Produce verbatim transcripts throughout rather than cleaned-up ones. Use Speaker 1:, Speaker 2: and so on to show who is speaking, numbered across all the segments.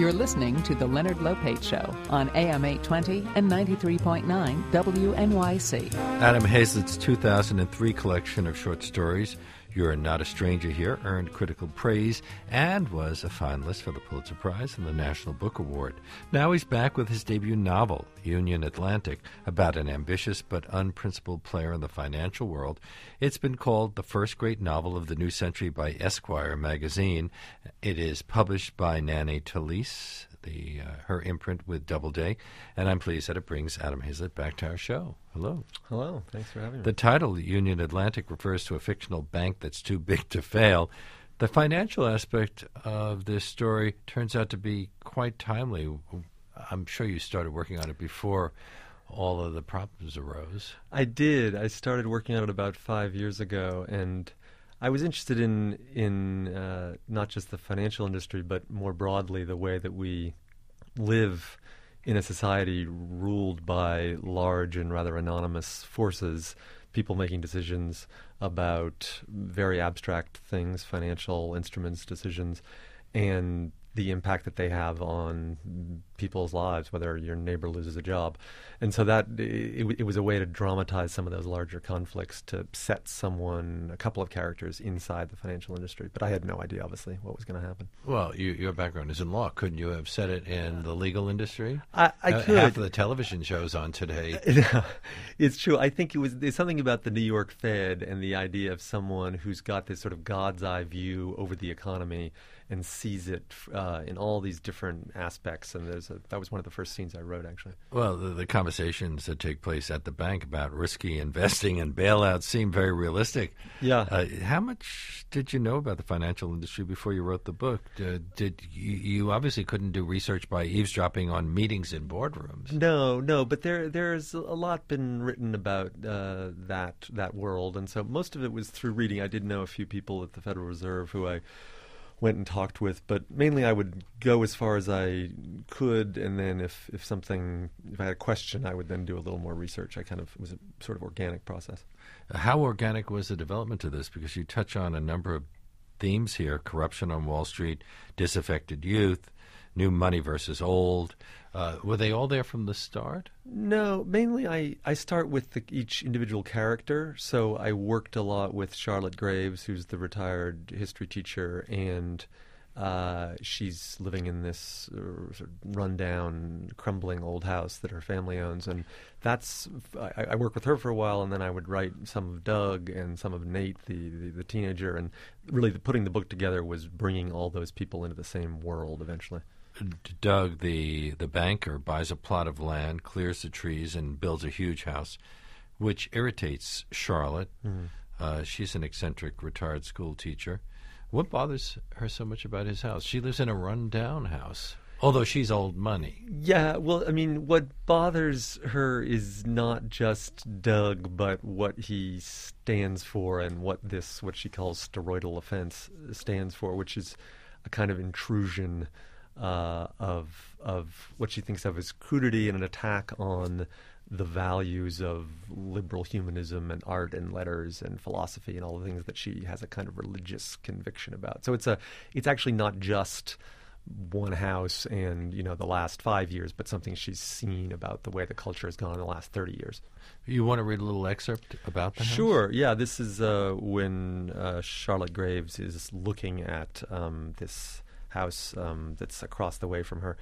Speaker 1: You're listening to The Leonard Lopate Show on A M eight twenty and ninety-three point nine W N Y C.
Speaker 2: Adam Hazlitt's two thousand three collection of short stories, You're Not a Stranger Here, earned critical praise and was a finalist for the Pulitzer Prize and the National Book Award. Now he's back with his debut novel, Union Atlantic, about an ambitious but unprincipled player in the financial world. It's been called the first great novel of the new century by Esquire magazine. It is published by Nanny Talese, the uh, her imprint with Doubleday, and I'm pleased that it brings Adam Hazlitt back to our show. Hello.
Speaker 3: Hello. Thanks for having me.
Speaker 2: The title, Union Atlantic, refers to a fictional bank that's too big to fail. The financial aspect of this story turns out to be quite timely. I'm sure you started working on it before all of the problems arose.
Speaker 3: I did. I started working on it about five years ago, and I was interested in in uh, not just the financial industry, but more broadly the way that we live in a society ruled by large and rather anonymous forces, people making decisions about very abstract things, financial instruments, decisions, and the impact that they have on people's lives, whether your neighbor loses a job. And so that it, it was a way to dramatize some of those larger conflicts, to set someone, a couple of characters inside the financial industry. But I had no idea, obviously, what was going to happen.
Speaker 2: Well, you, your background is in law. Couldn't you have set it in the legal industry?
Speaker 3: I, I
Speaker 2: uh,
Speaker 3: could.
Speaker 2: Half of the television shows on today.
Speaker 3: It's true. I think it was there's something about the New York Fed and the idea of someone who's got this sort of God's eye view over the economy and sees it uh, in all these different aspects. And there's a, that was one of the first scenes I wrote, actually.
Speaker 2: Well, the, the conversations that take place at the bank about risky investing and bailouts seem very realistic.
Speaker 3: Yeah.
Speaker 2: Uh, how much did you know about the financial industry before you wrote the book? Uh, did you, you obviously couldn't do research by eavesdropping on meetings in boardrooms?
Speaker 3: No, no, but there there's a lot been written about uh, that that world, and so most of it was through reading. I did know a few people at the Federal Reserve who I went and talked with, but mainly I would go as far as I could, and then if, if something, if I had a question, I would then do a little more research. I kind of, it was a sort of organic process.
Speaker 2: How organic was the development of this? Because you touch on a number of themes here: corruption on Wall Street, disaffected youth, new money versus old. Uh, were they all there from the start?
Speaker 3: No, mainly I, I start with the, each individual character. So I worked a lot with Charlotte Graves, who's the retired history teacher, and uh, she's living in this uh, sort of rundown, crumbling old house that her family owns. And that's I, I worked with her for a while, and then I would write some of Doug and some of Nate, the, the, the teenager. And really the, putting the book together was bringing all those people into the same world eventually.
Speaker 2: Doug, the, the banker, buys a plot of land, clears the trees, and builds a huge house, which irritates Charlotte. Mm-hmm. Uh, she's an eccentric retired school teacher. What bothers her so much about his house? She lives in a run-down house, although she's old money.
Speaker 3: Yeah, well, I mean, what bothers her is not just Doug, but what he stands for and what this, what she calls steroidal offense, stands for, which is a kind of intrusion Uh, of of what she thinks of as crudity and an attack on the values of liberal humanism and art and letters and philosophy and all the things that she has a kind of religious conviction about. So it's a it's actually not just one house and, you know, the last five years, but something she's seen about the way the culture has gone in the last thirty years.
Speaker 2: You want to read a little excerpt about the house?
Speaker 3: Sure. Yeah, this is uh, when uh, Charlotte Graves is looking at um, this house um, that's across the way from her.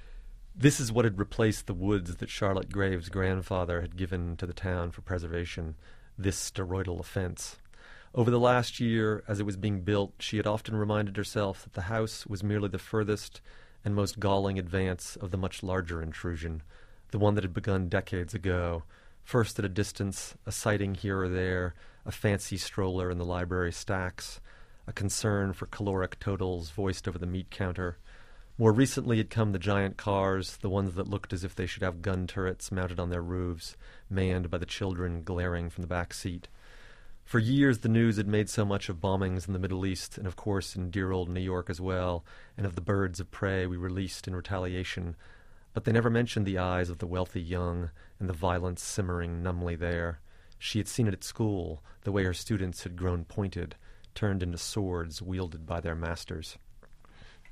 Speaker 3: This is what had replaced the woods that Charlotte Graves' grandfather had given to the town for preservation, this steroidal offense. Over the last year, as it was being built, she had often reminded herself that the house was merely the furthest and most galling advance of the much larger intrusion, the one that had begun decades ago, first at a distance, a sighting here or there, a fancy stroller in the library stacks, a concern for caloric totals voiced over the meat counter. More recently had come the giant cars, the ones that looked as if they should have gun turrets mounted on their roofs, manned by the children glaring from the back seat. For years the news had made so much of bombings in the Middle East, and of course in dear old New York as well, and of the birds of prey we released in retaliation, but they never mentioned the eyes of the wealthy young and the violence simmering numbly there. She had seen it at school, the way her students had grown pointed, turned into swords wielded by their masters.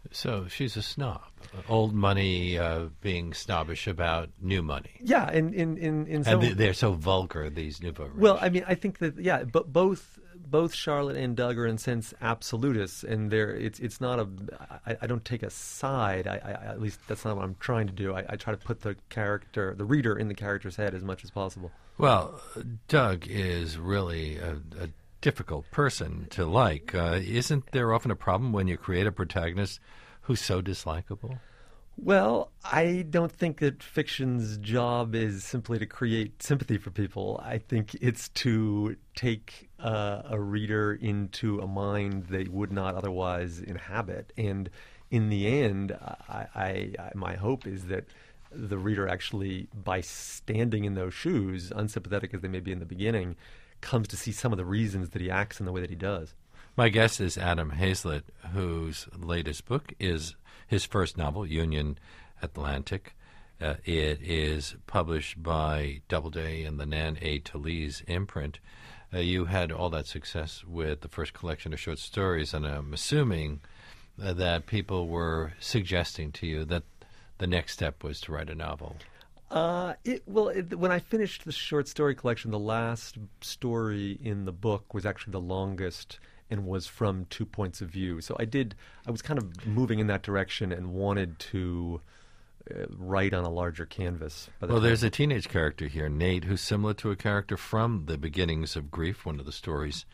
Speaker 2: So she's a snob. Old money uh, being snobbish about new money.
Speaker 3: Yeah, in in in, in some
Speaker 2: And they- they're so vulgar, these nouveau riche.
Speaker 3: Well, I mean, I think that yeah, but both both Charlotte and Doug are in a sense absolutists, and they're it's it's not a I, I don't take a side. I, I at least that's not what I'm trying to do. I, I try to put the character, the reader, in the character's head as much as possible.
Speaker 2: Well, Doug is really a, a difficult person to like. Uh, isn't there often a problem when you create a protagonist who's so dislikable?
Speaker 3: Well, I don't think that fiction's job is simply to create sympathy for people. I think it's to take uh, a reader into a mind they would not otherwise inhabit. And in the end, I, I, I, my hope is that the reader actually, by standing in those shoes, unsympathetic as they may be in the beginning, comes to see some of the reasons that he acts in the way that he does.
Speaker 2: My guest is Adam Hazlitt, whose latest book is his first novel, Union Atlantic. Uh, it is published by Doubleday and the Nan A. Talese imprint. Uh, you had all that success with the first collection of short stories, and I'm assuming uh, that people were suggesting to you that the next step was to write a novel.
Speaker 3: Uh, it, well, it, when I finished the short story collection, the last story in the book was actually the longest and was from two points of view. So I did, I was kind of moving in that direction and wanted to uh, write on a larger canvas. By the
Speaker 2: Well,
Speaker 3: time.
Speaker 2: there's a teenage character here, Nate, who's similar to a character from The Beginnings of Grief, one of the stories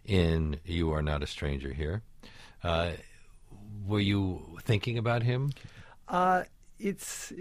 Speaker 2: in You Are Not a Stranger Here. Uh, were you thinking about him?
Speaker 3: Uh, it's,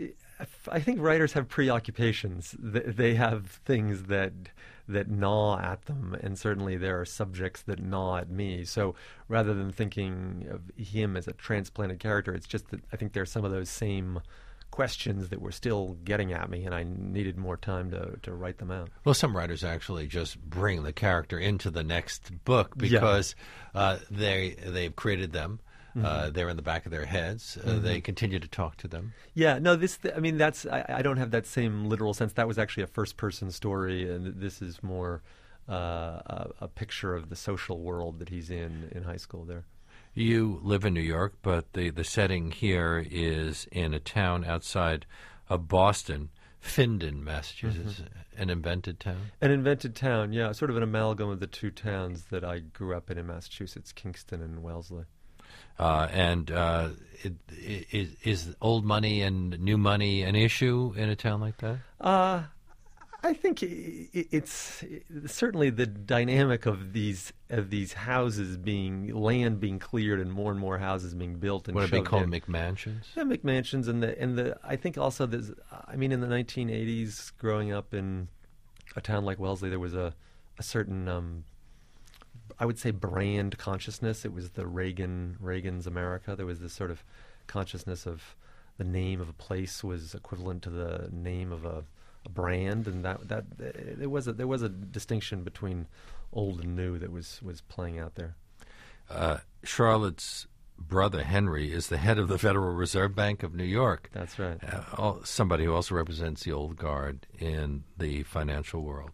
Speaker 3: I think writers have preoccupations. They have things that that gnaw at them, and certainly there are subjects that gnaw at me. So rather than thinking of him as a transplanted character, it's just that I think there are some of those same questions that were still getting at me, and I needed more time to, to write them out.
Speaker 2: Well, some writers actually just bring the character into the next book because yeah. uh, they, they've created them. Mm-hmm. Uh, they're in the back of their heads. Uh, mm-hmm. They continue to talk to them.
Speaker 3: Yeah, no, this, th- I mean, that's, I, I don't have that same literal sense. That was actually a first-person story, and this is more uh, a, a picture of the social world that he's in in high school there.
Speaker 2: You live in New York, but the, the setting here is in a town outside of Boston, Findon, Massachusetts, mm-hmm. an invented town?
Speaker 3: An invented town, yeah, sort of an amalgam of the two towns that I grew up in in Massachusetts, Kingston and Wellesley.
Speaker 2: Uh, and uh, it, it, is, is old money and new money an issue in a town like that?
Speaker 3: Uh, I think it, it's certainly the dynamic of these of these houses being land being cleared and more and more houses being built and
Speaker 2: what
Speaker 3: shoved
Speaker 2: are they called,
Speaker 3: in.
Speaker 2: McMansions?
Speaker 3: Yeah, McMansions, and the and the I think also there's. I mean, in the nineteen eighties, growing up in a town like Wellesley, there was a a certain. Um, I would say brand consciousness. It was the Reagan Reagan's America. There was this sort of consciousness of the name of a place was equivalent to the name of a, a brand, and that that there was a, there was a distinction between old and new that was was playing out there.
Speaker 2: Uh, Charlotte's brother Henry is the head of the Federal Reserve Bank of New York.
Speaker 3: That's right.
Speaker 2: Uh, all, somebody who also represents the old guard in the financial world.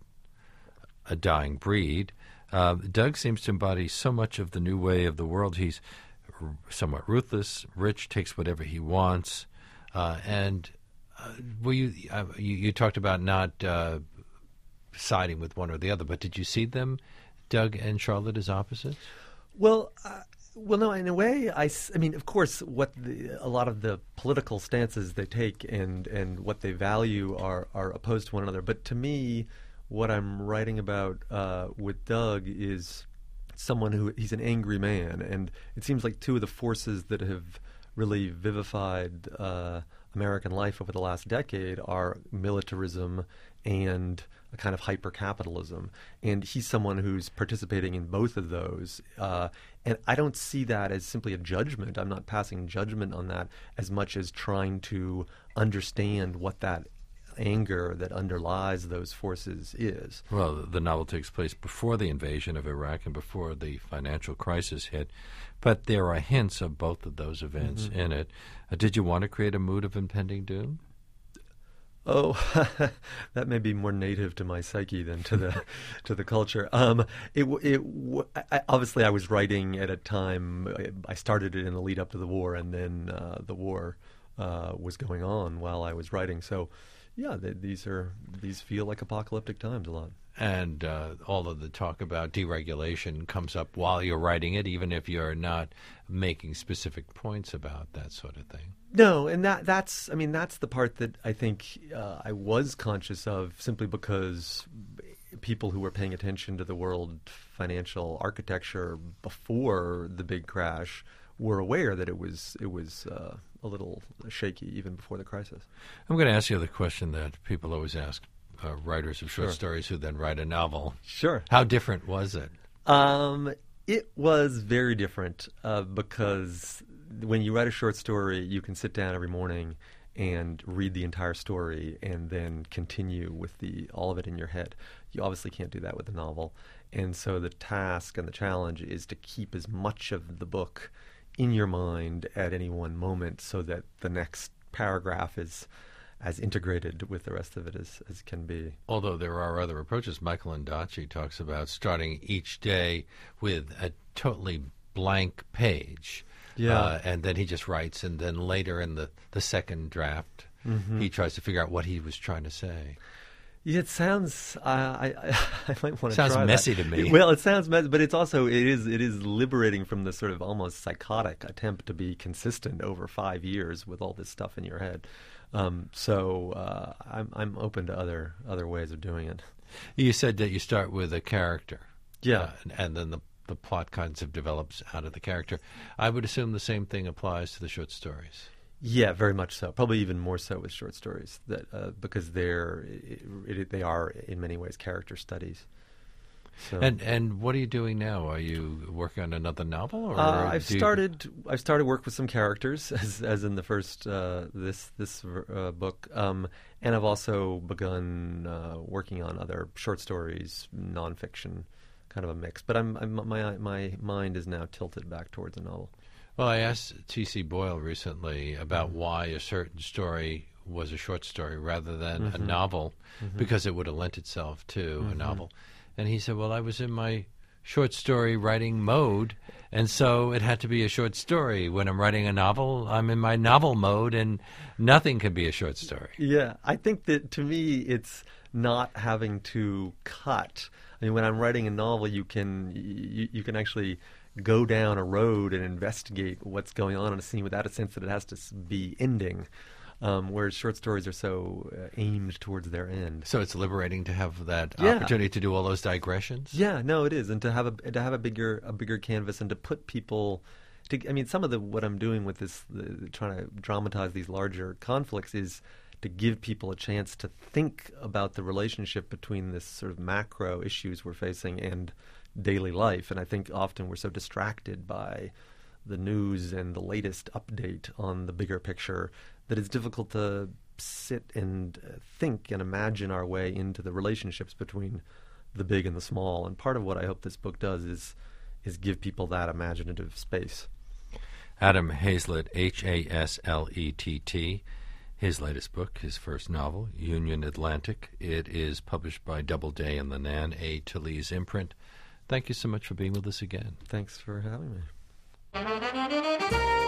Speaker 2: A dying breed. Uh, Doug seems to embody so much of the new way of the world. He's r- somewhat ruthless, rich, takes whatever he wants. Uh, and uh, well, you, uh, you you talked about not uh, siding with one or the other, but did you see them, Doug and Charlotte, as opposites?
Speaker 3: Well, uh, well, no. In a way, I, I mean, of course, what the, a lot of the political stances they take and and what they value are are opposed to one another. But to me, what I'm writing about uh, with Doug is someone who, he's an angry man, and it seems like two of the forces that have really vivified uh, American life over the last decade are militarism and a kind of hyper-capitalism. And he's someone who's participating in both of those. Uh, and I don't see that as simply a judgment. I'm not passing judgment on that as much as trying to understand what that anger that underlies those forces is.
Speaker 2: Well, the novel takes place before the invasion of Iraq and before the financial crisis hit, but there are hints of both of those events mm-hmm. in it. Uh, did you want to create a mood of impending doom?
Speaker 3: Oh, that may be more native to my psyche than to the to the culture. Um, it it I, obviously I was writing at a time. I started it in the lead up to the war, and then uh, the war uh, was going on while I was writing. So, yeah, they, these are these feel like apocalyptic times a lot.
Speaker 2: And uh, all of the talk about deregulation comes up while you're writing it, even if you're not making specific points about that sort of thing.
Speaker 3: No, and that that's I mean that's the part that I think uh, I was conscious of, simply because people who were paying attention to the world financial architecture before the big crash were aware that it was it was uh, a little shaky even before the crisis.
Speaker 2: I'm going to ask you the question that people always ask uh, writers of short
Speaker 3: Sure.
Speaker 2: stories who then write a novel.
Speaker 3: Sure.
Speaker 2: How different was it?
Speaker 3: Um, it was very different uh, because when you write a short story, you can sit down every morning and read the entire story and then continue with the all of it in your head. You obviously can't do that with a novel. And so the task and the challenge is to keep as much of the book in your mind at any one moment so that the next paragraph is as integrated with the rest of it as, as can be.
Speaker 2: Although there are other approaches. Michael Ondaatje talks about starting each day with a totally blank page.
Speaker 3: Yeah.
Speaker 2: Uh, and then he just writes, and then later in the, the second draft,
Speaker 3: Mm-hmm.
Speaker 2: he tries to figure out what he was trying to say.
Speaker 3: Yeah, it sounds. Uh, I, I I might want to.
Speaker 2: Sounds
Speaker 3: try
Speaker 2: messy
Speaker 3: that.
Speaker 2: to me.
Speaker 3: Well, it sounds messy, but it's also it is it is liberating from the sort of almost psychotic attempt to be consistent over five years with all this stuff in your head. Um, so uh, I'm I'm open to other other ways of doing it.
Speaker 2: You said that you start with a character.
Speaker 3: Yeah.
Speaker 2: Uh, and, and then the the plot kinds of develops out of the character. I would assume the same thing applies to the short stories.
Speaker 3: Yeah, very much so. Probably even more so with short stories, that uh, because they're it, it, they are in many ways character studies. So,
Speaker 2: And and what are you doing now? Are you working on another novel? Or
Speaker 3: uh, I've
Speaker 2: do you-
Speaker 3: started. I've started work with some characters, as as in the first uh, this this uh, book, um, and I've also begun uh, working on other short stories, nonfiction, kind of a mix. But I'm, I'm my my mind is now tilted back towards a novel.
Speaker 2: Well, I asked T C. Boyle recently about why a certain story was a short story rather than a novel, because it would have lent itself to a novel. And he said, well, I was in my short story writing mode, and so it had to be a short story. When I'm writing a novel, I'm in my novel mode, and nothing can be a short story.
Speaker 3: Yeah, I think that to me it's not having to cut. I mean, when I'm writing a novel, you can you, you can actually go down a road and investigate what's going on in a scene without a sense that it has to s- be ending. Um, whereas short stories are so uh, aimed towards their end.
Speaker 2: So it's liberating to have that
Speaker 3: Yeah.
Speaker 2: opportunity to do all those digressions.
Speaker 3: Yeah, no, it is, and to have a to have a bigger a bigger canvas and to put people. To, I mean, some of the what I'm doing with this, the, trying to dramatize these larger conflicts, is to give people a chance to think about the relationship between this sort of macro issues we're facing and daily life. And I think often we're so distracted by the news and the latest update on the bigger picture that it's difficult to sit and uh, think and imagine our way into the relationships between the big and the small. And part of what I hope this book does is is give people that imaginative space.
Speaker 2: Adam Hazlett, H A S L E T T, his latest book, his first novel, Union Atlantic. It is published by Doubleday and the Nan A. Talese imprint. Thank you so much for being with us again.
Speaker 3: Thanks for having me.